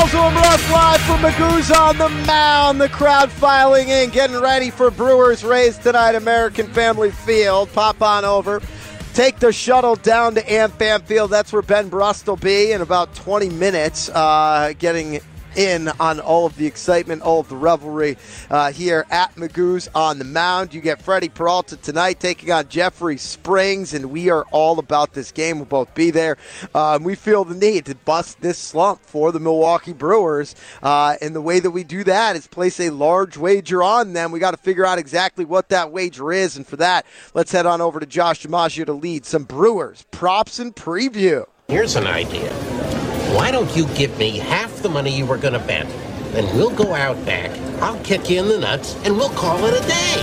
Scalzo and Russ live from Magoo's on the Mound. The crowd filing in, getting ready for Brewers Rays tonight, American Family Field. Pop on over. Take the shuttle down to AmFam Field. That's where Ben Brust will be in about 20 minutes, getting in on all of the excitement, all of the revelry here at Magoo's on the Mound. You get Freddie Peralta tonight taking on Jeffrey Springs, and we are all about this game. We'll both be there. We feel the need to bust this slump for the Milwaukee Brewers, and the way that we do that is place a large wager on them. We got to figure out exactly what that wager is, and for that, let's head on over to Josh DiMaggio to lead some Brewers props and preview. Here's an idea. Why don't you give me half the money you were going to bet? Then we'll go out back, I'll kick you in the nuts, and we'll call it a day.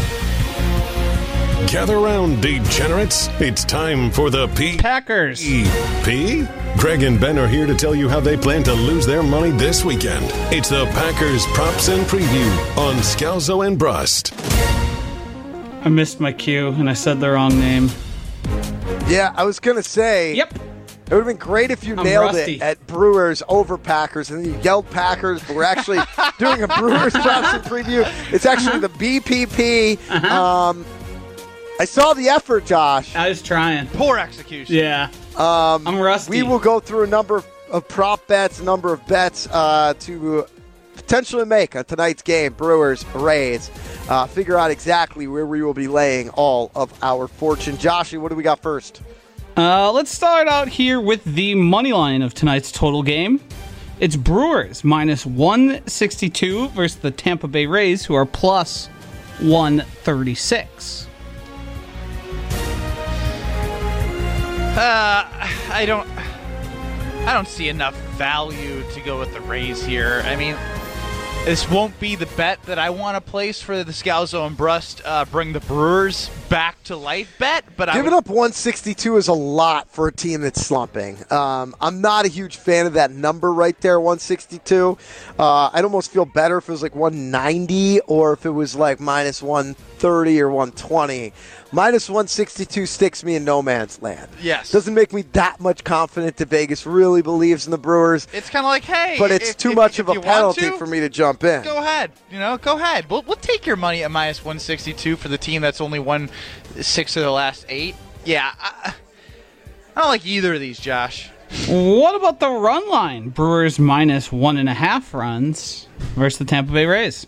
Gather around, degenerates. It's time for the Packers. P? Greg and Ben are here to tell you how they plan to lose their money this weekend. It's the Packers Props and Preview on Scalzo and Brust. I missed my cue, and I said the wrong name. Yeah, I was going to say... Yep. It would have been great if you nailed it at Brewers over Packers, and then you yelled Packers, but we're actually doing a Brewers props and preview. It's actually the BPP. I saw the effort, Josh. I was trying. Poor execution. Yeah. I'm rusty. We will go through a number of prop bets, a number of bets to potentially make on tonight's game, Brewers, Rays. Figure out exactly where we will be laying all of our fortune. Joshy, what do we got first? Let's start out here with the money line of tonight's total game. It's Brewers minus 162 versus the Tampa Bay Rays, who are plus 136. I don't see enough value to go with the Rays here. I mean, this won't be the bet that I want to place for the Scalzo and Brust bring the Brewers back to life bet. But giving up 162 is a lot for a team that's slumping. I'm not a huge fan of that number right there, 162. I'd almost feel better if it was like 190 or if it was like minus 130 or 120. Minus 162 sticks me in no man's land. Yes. Doesn't make me that much confident that Vegas really believes in the Brewers. It's kind of like, hey. But it's too much of a penalty for me to jump in. Go ahead. Go ahead. We'll take your money at minus 162 for the team that's only won 6 of the last 8. Yeah. I don't like either of these, Josh. What about the run line? Brewers minus 1.5 runs versus the Tampa Bay Rays.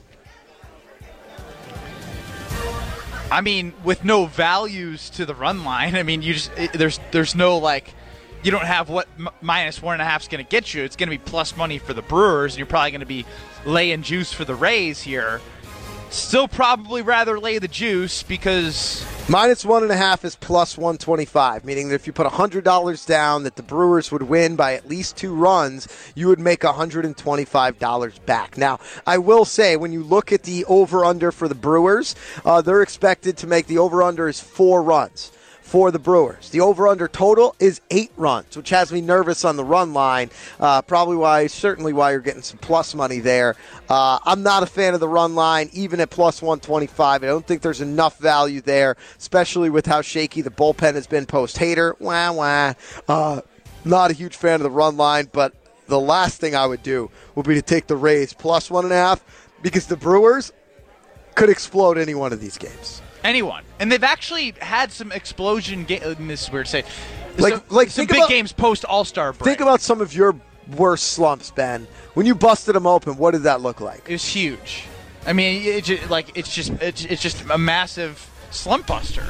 I mean, with no values to the run line, I mean, there's no, like, you don't have what minus 1.5 is going to get you. It's going to be plus money for the Brewers, and you're probably going to be laying juice for the Rays here. Still probably rather lay the juice because... Minus 1.5 is plus 125, meaning that if you put $100 down that the Brewers would win by at least 2 runs, you would make $125 back. Now, I will say, when you look at the over-under for the Brewers, they're expected to make the over-under is 4 runs for the Brewers. The over-under total is 8 runs, which has me nervous on the run line. Certainly why you're getting some plus money there. I'm not a fan of the run line, even at plus 125. I don't think there's enough value there, especially with how shaky the bullpen has been post-Hader. Not a huge fan of the run line, but the last thing I would do would be to take the Rays plus 1.5 because the Brewers could explode any one of these games. Anyone. And they've actually had some explosion games. This is weird to say. Some big games post All-Star break. Think about some of your worst slumps, Ben. When you busted them open, what did that look like? It was huge. I mean, it's just a massive slump buster.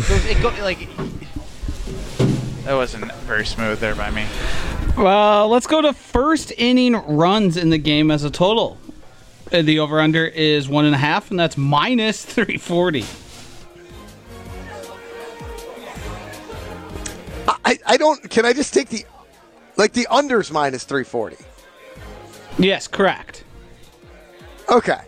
That wasn't very smooth there by me. Let's go to first inning runs in the game as a total. The over-under is 1.5, and that's minus 340. I don't. Can I just take the unders minus 340? Yes, correct. Okay.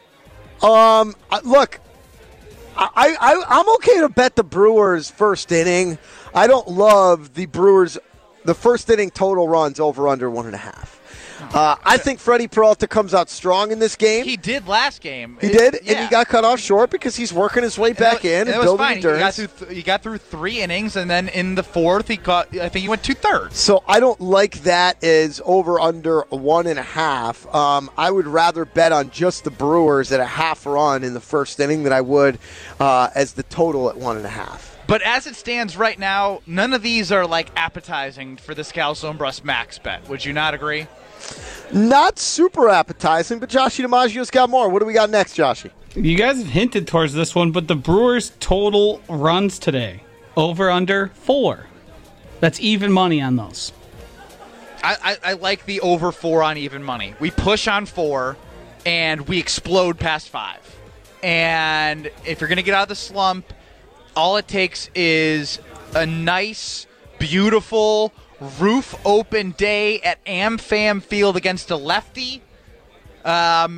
Look, I'm okay to bet the Brewers first inning. I don't love the Brewers, the first inning total runs over under 1.5. I think Freddie Peralta comes out strong in this game. He did last game. He did, Yeah. and he got cut off short because he's working his way back in and was building fine. endurance. He got through 3 innings, and then in the 4th, I think he went 2/3. So I don't like that as over under 1.5. I would rather bet on just the Brewers at a half run in the first inning than I would as the total at 1.5. But as it stands right now, none of these are like appetizing for the Scalzo and Brust max bet. Would you not agree? Not super appetizing, but Joshy DiMaggio's got more. What do we got next, Joshy? You guys have hinted towards this one, but the Brewers' total runs today, over under 4. That's even money on those. I like the over 4 on even money. We push on 4, and we explode past 5. And if you're going to get out of the slump, all it takes is a nice, beautiful, roof-open day at AmFam Field against a lefty. I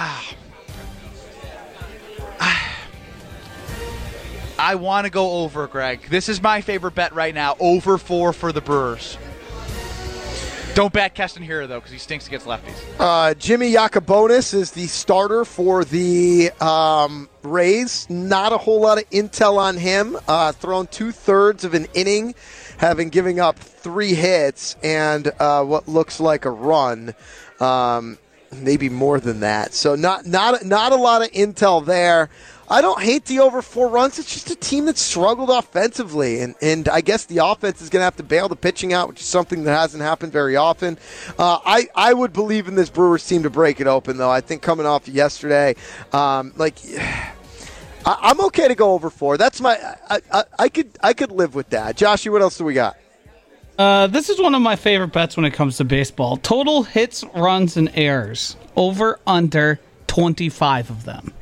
want to go over, Greg. This is my favorite bet right now. Over 4 for the Brewers. Don't bet Keston Hiura, though, because he stinks against lefties. Jimmy Yacobonis is the starter for the Rays. Not a whole lot of intel on him. Thrown 2/3 of an inning, having given up 3 hits and what looks like a run. Maybe more than that. So not a lot of intel there. I don't hate the over 4 runs. It's just a team that struggled offensively, and I guess the offense is going to have to bail the pitching out, which is something that hasn't happened very often. I would believe in this Brewers team to break it open, though. I think coming off yesterday, I'm okay to go over 4. That's my I could live with that. Joshy, what else do we got? This is one of my favorite bets when it comes to baseball. Total hits, runs, and errors. Over under 25 of them.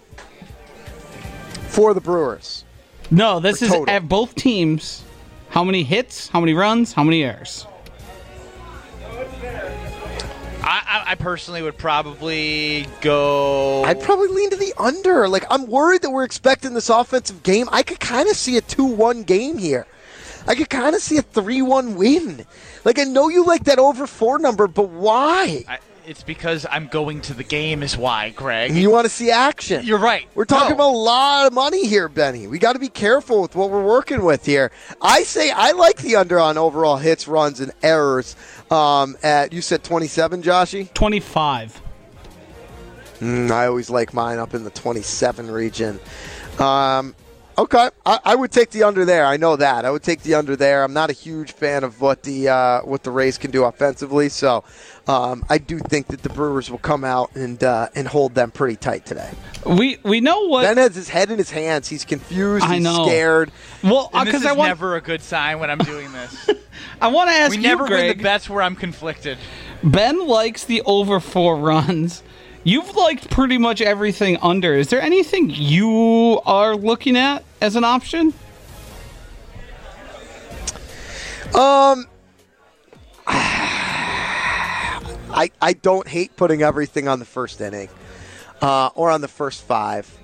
For the Brewers. No, this is total. at both teams. How many hits, how many runs, how many errors? I personally would probably go... I'd probably lean to the under. I'm worried that we're expecting this offensive game. I could kind of see a 2-1 game here. I could kind of see a 3-1 win. I know you like that over 4 number, but why? It's because I'm going to the game is why, Greg. You want to see action. You're right. We're talking about a lot of money here, Benny. We got to be careful with what we're working with here. I say I like the under on overall hits, runs, and errors at, you said 27, Joshy? 25. I always like mine up in the 27 region. Okay, I would take the under there. I know that. I would take the under there. I'm not a huge fan of what the Rays can do offensively, so I do think that the Brewers will come out and hold them pretty tight today. We know what Ben has his head in his hands. He's confused. I He's know. scared. Well, And this because is never a good sign when I'm doing this. I want to ask We you, never win Greg. the bets where I'm conflicted. Ben likes the over 4 runs. You've liked pretty much everything under. Is there anything you are looking at as an option? I don't hate putting everything on the first inning or on the first 5.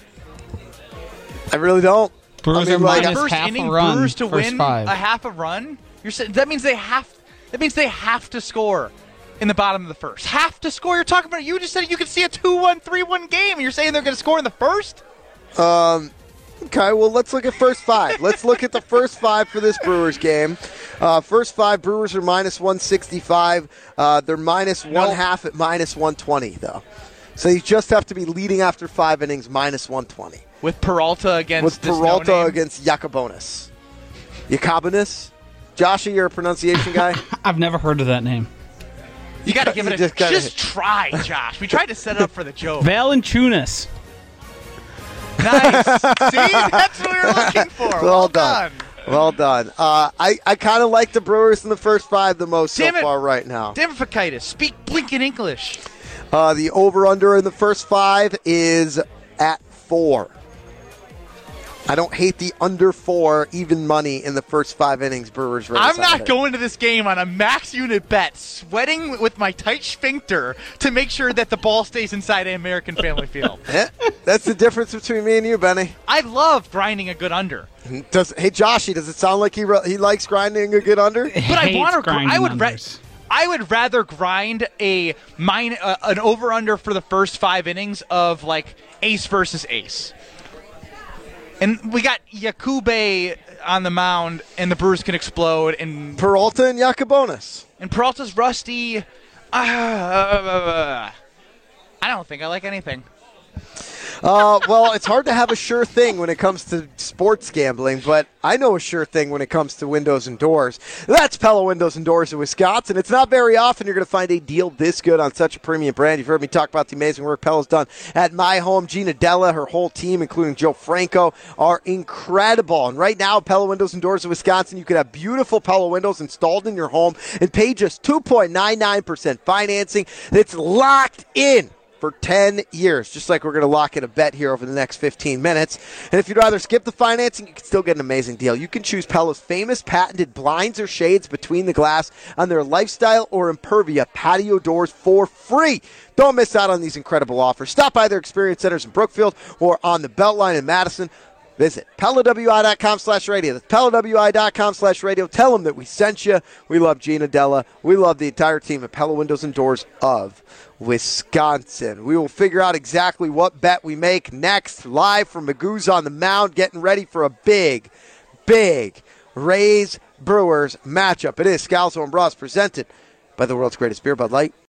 I really don't. Brewers I mean, are like, minus First half inning a run. Brewers to first win 5. a half a run. You're saying that means they have to score in the bottom of the first. Have to score. You're talking about. You just said you could see a 2-1, 3-1 game. And you're saying they're going to score in the first. Okay, well, let's look at first 5. Let's look at the first 5 for this Brewers game. First 5, Brewers are minus 165. They're minus one half at minus 120, though. So you just have to be leading after 5 innings, minus 120. With Peralta against With this Peralta no-name. against Yacobonis. Yacobonis? Joshie, you're a pronunciation guy? I've never heard of that name. You got to give it You a just try, Josh. We tried to set it up for the joke. Valanciunas. Nice. See, that's what we were looking for. Well done. Well done. I kind of like the Brewers in the first 5 the most Damn so it. far right now. Demophakitis. Speak blinking English. The over-under in the first 5 is at 4. I don't hate the under 4 even money in the first 5 innings. Brewers Rays. I'm not on it. going to this game on a max unit bet, sweating with my tight sphincter to make sure that the ball stays inside an American Family Field. That's the difference between me and you, Benny. I love grinding a good under, Hey, Joshy, does it sound like he likes grinding a good under? but I Hates want to. grinding I would. unders. I would rather grind an over-under for the first 5 innings of, like, ace versus ace. And we got Jakube on the mound, and the Brewers can explode. And Peralta and Yakubonis. And Peralta's rusty. I don't think I like anything. Well, it's hard to have a sure thing when it comes to sports gambling, but I know a sure thing when it comes to windows and doors. That's Pella Windows and Doors of Wisconsin. It's not very often you're going to find a deal this good on such a premium brand. You've heard me talk about the amazing work Pella's done at My Home. Gina Della, her whole team, including Joe Franco, are incredible. And right now, Pella Windows and Doors of Wisconsin, you can have beautiful Pella windows installed in your home and pay just 2.99% financing. It's locked in for 10 years, just like we're going to lock in a bet here over the next 15 minutes. And if you'd rather skip the financing, you can still get an amazing deal. You can choose Pella's famous patented blinds or shades between the glass on their Lifestyle or Impervia patio doors for free. Don't miss out on these incredible offers. Stop by their experience centers in Brookfield or on the Beltline in Madison. Visit PellaWI.com/radio. That's PellaWI.com/radio. Tell them that we sent you. We love Gina Della. We love the entire team at Pella Windows and Doors of Wisconsin. We will figure out exactly what bet we make next. Live from Magoo's on the mound, getting ready for a big, big Rays Brewers matchup. It is Scalzo and Bros presented by the world's greatest beer, Bud Light.